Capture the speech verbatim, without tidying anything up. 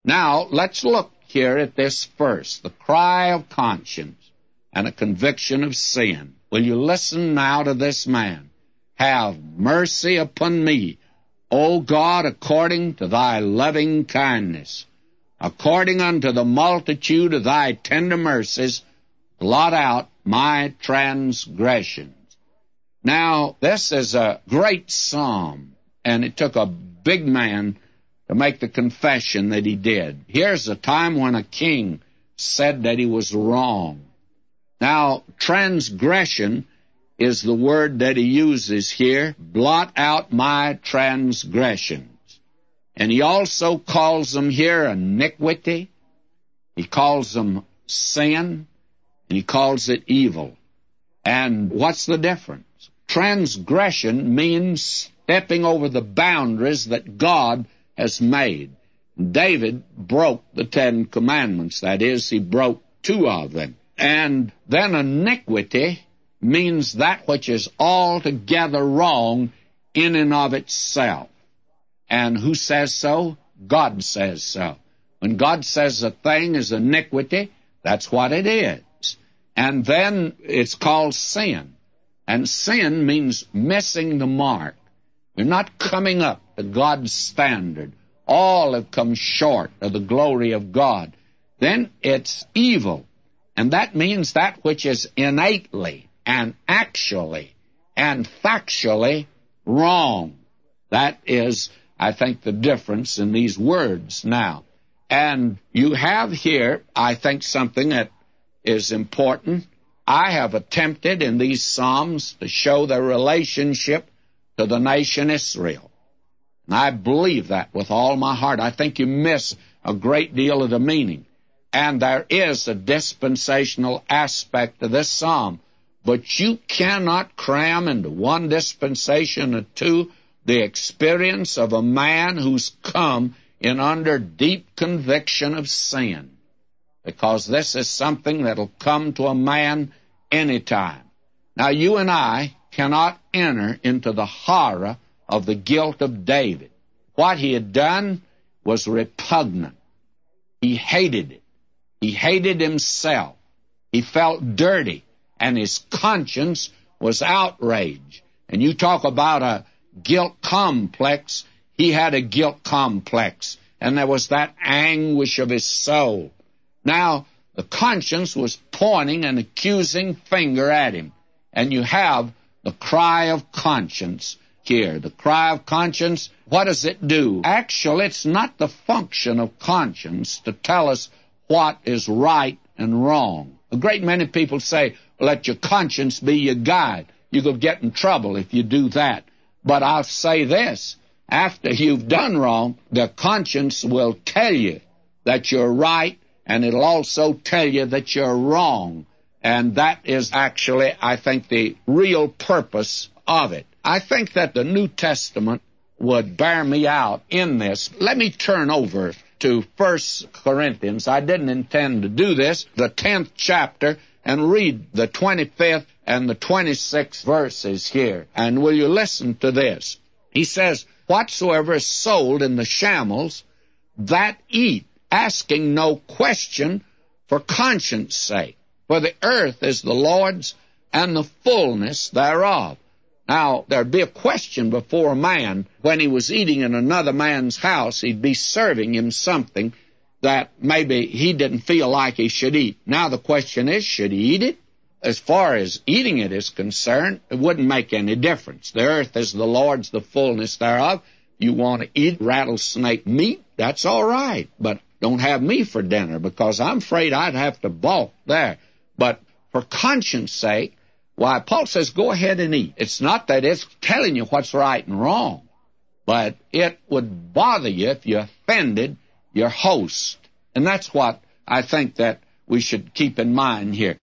Now, let's look here at this first, the cry of conscience and a conviction of sin. Will you listen now to this man? Have mercy upon me, O God, according to thy loving kindness. According unto the multitude of thy tender mercies, blot out my transgressions. Now, this is a great psalm, and it took a big man to make the confession that he did. Here's a time when a king said that he was wrong. Now, transgression is the word that he uses here. Blot out my transgressions. And he also calls them here iniquity. He calls them sin. And he calls it evil. And what's the difference? Transgression means stepping over the boundaries that God has made. David broke the Ten Commandments. That is, he broke two of them. And then iniquity means that which is altogether wrong in and of itself. And who says so? God says so. When God says a thing is iniquity, that's what it is. And then it's called sin. And sin means missing the mark. You're not coming up to God's standard. All have come short of the glory of God. Then it's evil. And that means that which is innately and actually and factually wrong. That is, I think, the difference in these words now. And you have here, I think, something that is important. I have attempted in these Psalms to show their relationship to the nation Israel. And I believe that with all my heart. I think you miss a great deal of the meaning. And there is a dispensational aspect to this psalm. But you cannot cram into one dispensation or two the experience of a man who's come in under deep conviction of sin. Because this is something that'll come to a man anytime. Now, you and I cannot enter into the horror of the guilt of David. What he had done was repugnant. He hated it. He hated himself. He felt dirty, and his conscience was outraged. And you talk about a guilt complex. He had a guilt complex, and there was that anguish of his soul. Now, the conscience was pointing an accusing finger at him, and you have the cry of conscience here. The cry of conscience, what does it do? Actually, it's not the function of conscience to tell us what is right and wrong. A great many people say, let your conscience be your guide. You could get in trouble if you do that. But I'll say this, after you've done wrong, the conscience will tell you that you're right, and it'll also tell you that you're wrong. And that is actually, I think, the real purpose of it. I think that the New Testament would bear me out in this. Let me turn over to First Corinthians. I didn't intend to do this, the tenth chapter, and read the twenty-fifth and the twenty-sixth verses here. And will you listen to this? He says, whatsoever is sold in the shambles, that eat, asking no question for conscience sake. For the earth is the Lord's, and the fullness thereof. Now, there'd be a question before a man. When he was eating in another man's house, he'd be serving him something that maybe he didn't feel like he should eat. Now the question is, should he eat it? As far as eating it is concerned, it wouldn't make any difference. The earth is the Lord's, the fullness thereof. You want to eat rattlesnake meat, that's all right. But don't have me for dinner, because I'm afraid I'd have to balk there. But for conscience sake, why, Paul says, go ahead and eat. It's not that it's telling you what's right and wrong, but it would bother you if you offended your host. And that's what I think that we should keep in mind here.